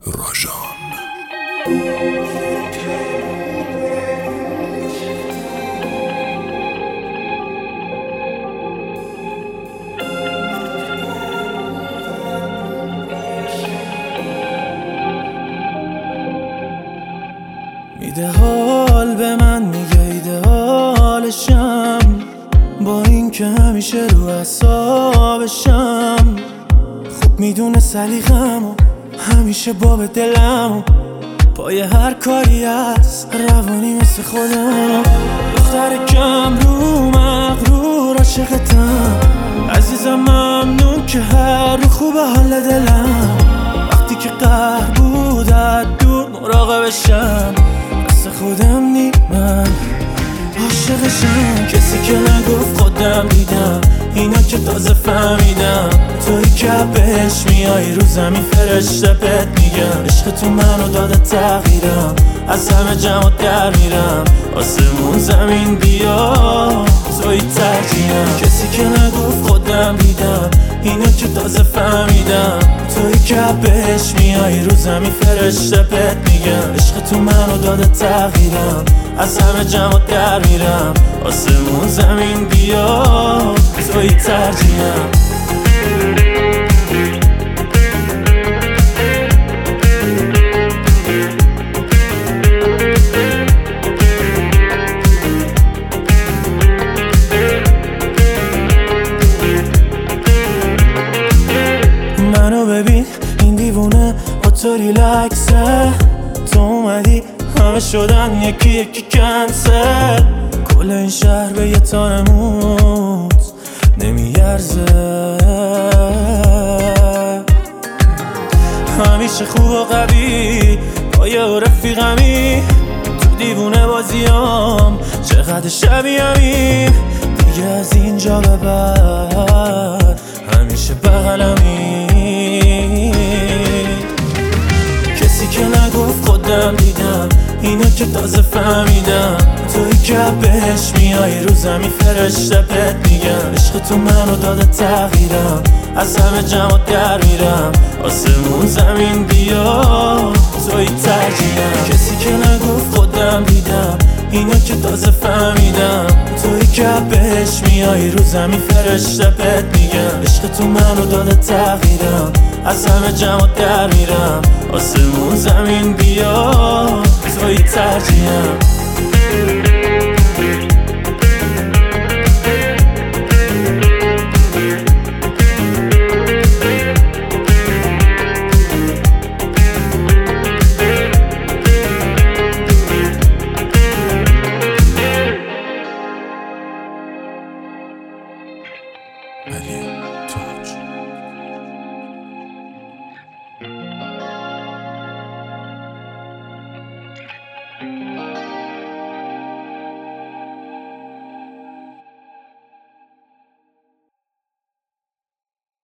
راژان. میده حال به من، میگه ایدئالشم، با این که همیشه رو اعصابشم. خوب میدونه سلیقه‌مو، همیشه باب دلمو، پای هر کاری هست روانی مثل خودم. دختر کم رو مغرور عاشقتم، عزیزم ممنون که هر رو خوب حال دلم. وقتی که قهر بود از دور مراقبشم، مثل خودم نی من عاشقشم. کسی که نگفت خودم دیدم، اینا که تازه فهمیدم. توی که بهش میای رو زمین فرشته بهت میگم. عشق تو منو داده تغییرم، از همه جمع در میرم. آسمون زمین بیا توی ترجیحم. کسی که نگفت خودم دیدم، اینا که تازه فهمیدم. توی که بهش میای رو زمین فرشته بهت میگم. عشق تو منو داده تغییرم، از همه جمع در میرم. آسمون زمین بیا توی ترجیحم. منو ببین این دیوونه با تو ریلکسه. تو اومدی همه شدن یکی یکی کنسل. کل این شهر به یه تانموت نمیارزه. همیشه خوب و قوی با یه رفیقمی، تو دیوونه بازیام چقدر شبیه‌می. دیگه از اینجا به بعد همیشه بغلمی. کسی که نگفت خودم دیدم، اینا که تازه فهمیدم. توی که بهش میای رو زمین فرشته بهت میگم. عشق تو منو داده تغییرم، از همه جمع در میرم. آسمون زمین بیا توی ترجیحم. کسی که نگفت خودم دیدم، اینا که تازه فهمیدم. توی که بهش میای رو زمین فرشته بهت میگم. عشق تو منو داده تغییرم، از همه جمع در میرم. آسمون زمین بیا توی ترجیحم.